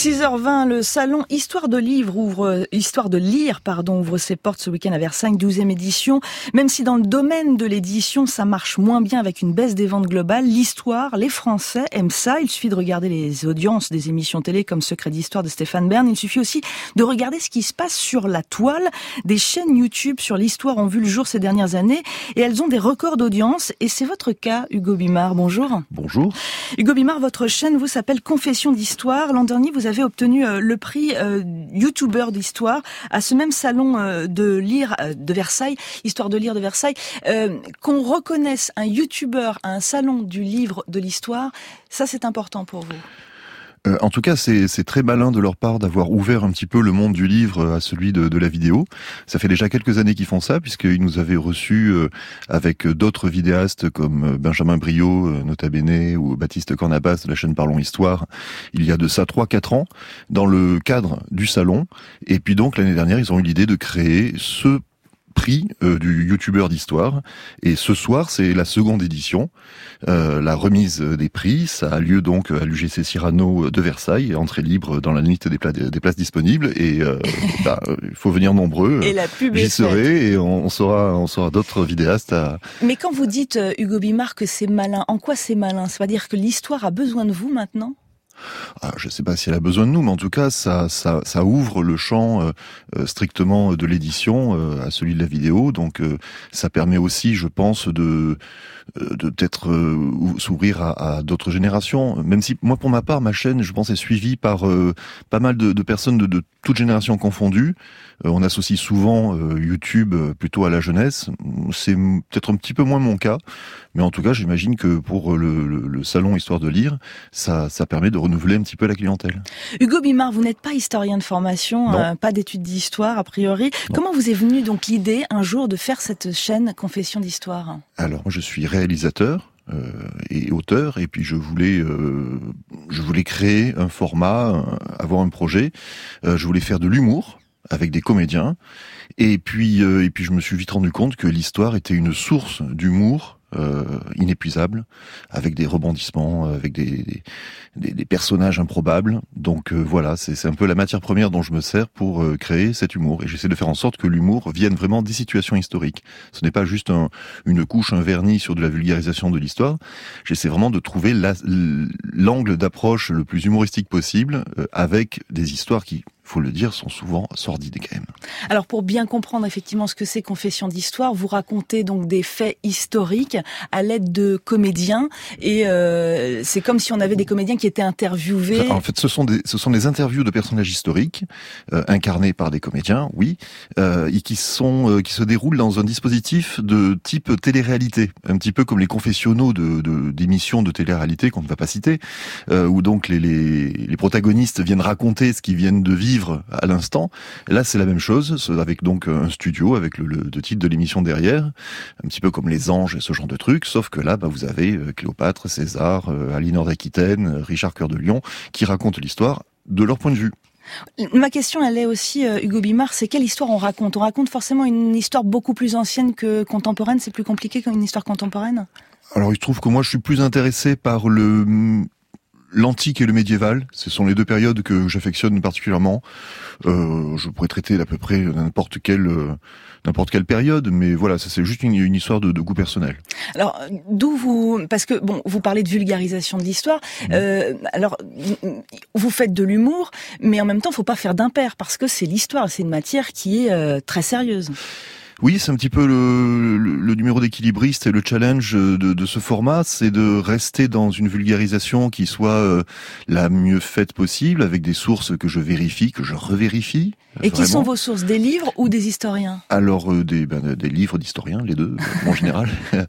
6h20, le salon Histoire de lire ouvre ses portes ce week-end à Versailles, 12e édition. Même si dans le domaine de l'édition, ça marche moins bien avec une baisse des ventes globales, l'histoire, les Français aiment ça. Il suffit de regarder les audiences des émissions télé comme Secret d'Histoire de Stéphane Bern. Il suffit aussi de regarder ce qui se passe sur la toile. Des chaînes YouTube sur l'histoire ont vu le jour ces dernières années et elles ont des records d'audience. Et c'est votre cas, Hugo Bimard. Bonjour. Bonjour. Hugo Bimard, votre chaîne vous s'appelle Confession d'Histoire. L'an dernier, vous avez obtenu le prix YouTuber d'Histoire à ce même salon de lire de Versailles, Histoire de lire de Versailles. Qu'on reconnaisse un YouTuber à un salon du livre de l'histoire, ça c'est important pour vous. En tout cas, c'est très malin de leur part d'avoir ouvert un petit peu le monde du livre à celui de la vidéo. Ça fait déjà quelques années qu'ils font ça, puisqu'ils nous avaient reçus avec d'autres vidéastes comme Benjamin Briot, Nota Bene, ou Baptiste Cornabas de la chaîne Parlons Histoire, il y a de ça 3-4 ans, dans le cadre du salon. Et puis donc, l'année dernière, ils ont eu l'idée de créer ce prix du youtubeur d'histoire, et ce soir c'est la seconde édition, la remise des prix. Ça a lieu donc à l'UGC Cyrano de Versailles, entrée libre dans la limite des places disponibles, et il faut venir nombreux. Et la pub j'y serai, et on saura d'autres vidéastes à... Mais quand vous dites, Hugo Bimard, que c'est malin, en quoi c'est malin? Ça veut dire que l'histoire a besoin de vous maintenant? Je ne sais pas si elle a besoin de nous, mais en tout cas, ça ouvre le champ strictement de l'édition à celui de la vidéo. Donc, ça permet aussi, je pense, de peut-être s'ouvrir à d'autres générations. Même si, moi, pour ma part, ma chaîne, je pense, est suivie par pas mal de personnes de toutes générations confondues. On associe souvent YouTube plutôt à la jeunesse. C'est peut-être un petit peu moins mon cas, mais en tout cas, j'imagine que pour le salon Histoire de lire, ça permet de renouveler un petit peu la clientèle. Hugo Bimard, vous n'êtes pas historien de formation, pas d'études d'histoire a priori. Non. Comment vous est venue donc l'idée un jour de faire cette chaîne Confession d'Histoire? Alors, moi, je suis réalisateur et auteur, et puis je voulais créer un format, avoir un projet. Je voulais faire de l'humour avec des comédiens, et puis je me suis vite rendu compte que l'histoire était une source d'humour inépuisable, avec des rebondissements, avec des personnages improbables. Donc voilà, c'est un peu la matière première dont je me sers pour créer cet humour. Et j'essaie de faire en sorte que l'humour vienne vraiment des situations historiques. Ce n'est pas juste une couche, un vernis sur de la vulgarisation de l'histoire. J'essaie vraiment de trouver l'angle d'approche le plus humoristique possible, avec des histoires qui, faut le dire, sont souvent sordides quand même. Alors pour bien comprendre effectivement ce que c'est Confession d'Histoire, vous racontez donc des faits historiques à l'aide de comédiens, et c'est comme si on avait des comédiens qui étaient interviewés. En fait, ce sont des interviews de personnages historiques incarnés par des comédiens, oui, et qui se déroulent dans un dispositif de type télé-réalité, un petit peu comme les confessionnaux d'émissions de télé-réalité qu'on ne va pas citer, où donc les protagonistes viennent raconter ce qu'ils viennent de vivre à l'instant. Là, c'est la même chose, avec donc un studio, avec le titre de l'émission derrière, un petit peu comme Les Anges et ce genre de trucs, sauf que là, vous avez Cléopâtre, César, Alinor d'Aquitaine, Richard Cœur de Lion, qui racontent l'histoire de leur point de vue. Ma question, elle est aussi, Hugo Bimard, c'est quelle histoire on raconte? On raconte forcément une histoire beaucoup plus ancienne que contemporaine? C'est plus compliqué qu'une histoire contemporaine? Alors, il se trouve que moi, je suis plus intéressé par l'antique et le médiéval. Ce sont les deux périodes que j'affectionne particulièrement. Je pourrais traiter d'à peu près n'importe quelle période, mais voilà, ça c'est juste une histoire de goût personnel. Alors, parce que bon, vous parlez de vulgarisation de l'histoire. Alors, vous faites de l'humour, mais en même temps, faut pas faire d'impair, parce que c'est l'histoire, c'est une matière qui est très sérieuse. Oui, c'est un petit peu le numéro d'équilibriste et le challenge de ce format, c'est de rester dans une vulgarisation qui soit la mieux faite possible, avec des sources que je vérifie, que je revérifie. Et qui sont vos sources, des livres ou des historiens? Alors des livres d'historiens, les deux en général.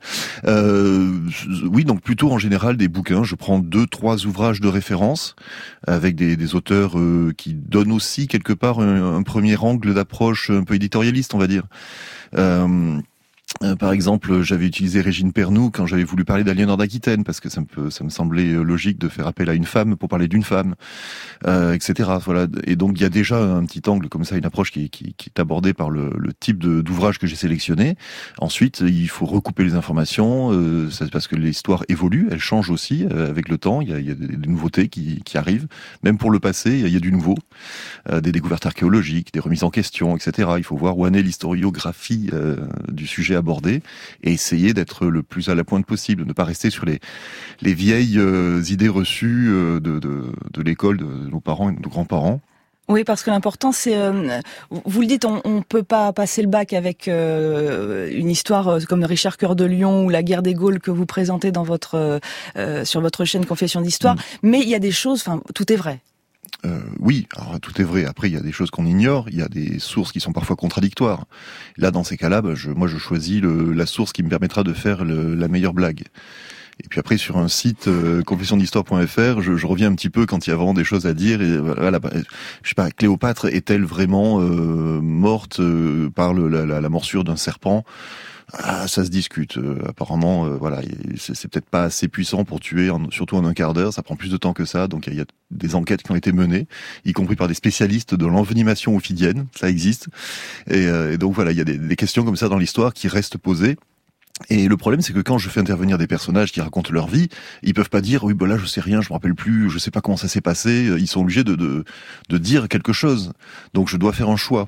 Oui, donc plutôt en général des bouquins. Je prends 2-3 ouvrages de référence avec des auteurs qui donnent aussi quelque part un premier angle d'approche un peu éditorialiste, on va dire. Par exemple, j'avais utilisé Régine Pernoud quand j'avais voulu parler d'Aliénor d'Aquitaine, parce que ça me semblait logique de faire appel à une femme pour parler d'une femme, etc. Voilà. Et donc il y a déjà un petit angle comme ça, une approche qui est abordée par le type d'ouvrage que j'ai sélectionné. Ensuite, il faut recouper les informations, parce que l'histoire évolue, elle change aussi avec le temps. Il y a des nouveautés qui arrivent. Même pour le passé, il y a du nouveau, des découvertes archéologiques, des remises en question, etc. Il faut voir où en est l'historiographie du sujet abordé et essayer d'être le plus à la pointe possible, ne pas rester sur les vieilles idées reçues de l'école de nos parents et de nos grands-parents. Oui, parce que l'important, c'est, vous le dites, on peut pas passer le bac avec une histoire comme Richard Cœur de Lion ou la guerre des Gaules que vous présentez dans sur votre chaîne Confession d'Histoire, mais il y a des choses, enfin, tout est vrai. Oui, alors tout est vrai. Après, il y a des choses qu'on ignore, il y a des sources qui sont parfois contradictoires. Là, dans ces cas-là, moi, je choisis la source qui me permettra de faire la meilleure blague. Et puis après, sur un site confessiondhistoire.fr, je reviens un petit peu quand il y a vraiment des choses à dire. Et voilà, je sais pas, Cléopâtre est-elle vraiment morte par la morsure d'un serpent ? Ça se discute. Apparemment, voilà, c'est peut-être pas assez puissant pour tuer, surtout en un quart d'heure. Ça prend plus de temps que ça. Donc il y a des enquêtes qui ont été menées, y compris par des spécialistes de l'envenimation ophidienne. Ça existe. Et donc voilà, il y a des questions comme ça dans l'histoire qui restent posées. Et le problème, c'est que quand je fais intervenir des personnages qui racontent leur vie, ils peuvent pas dire, oui, là, je sais rien, je me rappelle plus, je sais pas comment ça s'est passé. Ils sont obligés de dire quelque chose. Donc je dois faire un choix.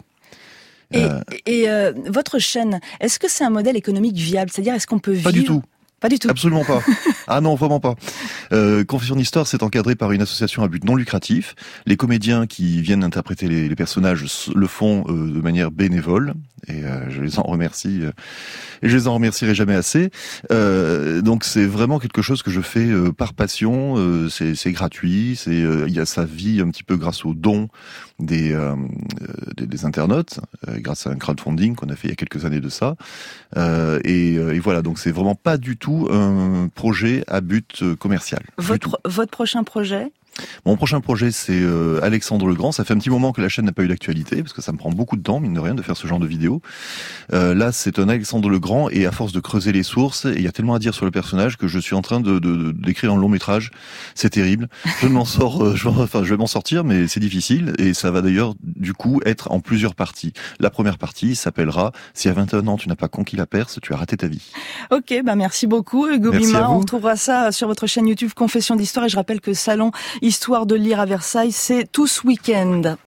Et votre chaîne, est-ce que c'est un modèle économique viable ? C'est-à-dire, est-ce qu'on peut vivre ? Pas du tout. Pas du tout. Absolument pas. Ah non, vraiment pas. Confession d'Histoire, c'est encadré par une association à but non lucratif. Les comédiens qui viennent interpréter les personnages le font de manière bénévole. Et je les en remercie. Et je les en remercierai jamais assez. Donc c'est vraiment quelque chose que je fais par passion. C'est gratuit. Il y a sa vie un petit peu grâce aux dons des internautes, grâce à un crowdfunding qu'on a fait il y a quelques années de ça. Et voilà, donc c'est vraiment pas du tout un projet à but commercial. Votre prochain projet ? Mon prochain projet, c'est Alexandre le Grand. Ça fait un petit moment que la chaîne n'a pas eu d'actualité, parce que ça me prend beaucoup de temps, mine de rien, de faire ce genre de vidéo. Là, c'est un Alexandre le Grand, et à force de creuser les sources, il y a tellement à dire sur le personnage que je suis en train d'écrire un long métrage. C'est terrible. Je m'en sors, je vais m'en sortir, mais c'est difficile, et ça va d'ailleurs, du coup, être en plusieurs parties. La première partie s'appellera « Si à 21 ans tu n'as pas conquis la Perse, tu as raté ta vie ». Ok, merci beaucoup Hugo Bima. On retrouvera ça sur votre chaîne YouTube Confession d'Histoire, et je rappelle que Salon Histoire de lire à Versailles, c'est tout ce week-end.